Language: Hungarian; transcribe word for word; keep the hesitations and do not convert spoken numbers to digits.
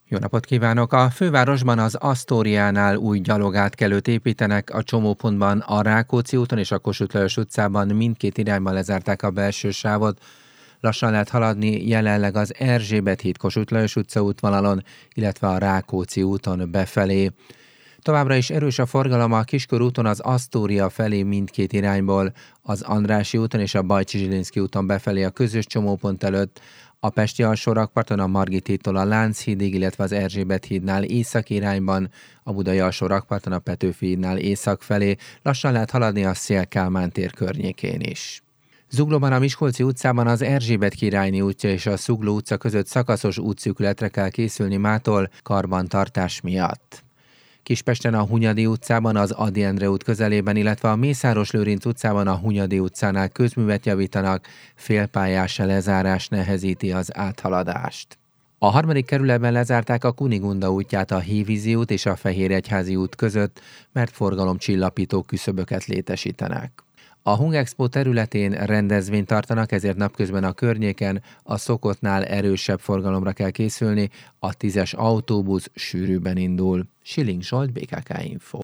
Jó napot kívánok! A fővárosban az Asztóriánál új gyalogátkelőt építenek, a csomópontban a Rákóczi úton és a Kossuth Lajos utcában mindkét irányban lezárták a belső sávot. Lassan lehet haladni jelenleg az Erzsébet híd Kossuth Lajos utca útvonalon, illetve a Rákóczi úton befelé. Továbbra is erős a forgalom a Kiskörúton az Asztória felé mindkét irányból, az Andrássy úton és a Bajcsy-Zsilinszky úton befelé a közös csomópont előtt, a Pesti alsórakparton a Margit hídtól a Lánchídig, illetve az Erzsébet hídnál észak irányban, a Budai alsórakparton a Petőfi hídnál észak felé, lassan lehet haladni a Széll-Kálmán tér környékén is. Zuglóban a Miskolci utcában az Erzsébet királyné útja és a Zugló utca között szakaszos útszűkületre kell készülni mától karbantartás miatt. Kispesten a Hunyadi utcában az Ady Endre út közelében, illetve a Mészáros Lőrinc utcában a Hunyadi utcánál közművet javítanak, félpályás lezárás nehezíti az áthaladást. A harmadik kerületben lezárták a Kunigunda útját a Hévízi út és a Fehéregyházi út között, mert forgalomcsillapító küszöböket létesítenek. A Hungexpo területén rendezvényt tartanak, ezért napközben a környéken a szokottnál erősebb forgalomra kell készülni, a tízes autóbusz sűrűbben indul. Schilling Zsolt, bé ká ká Info.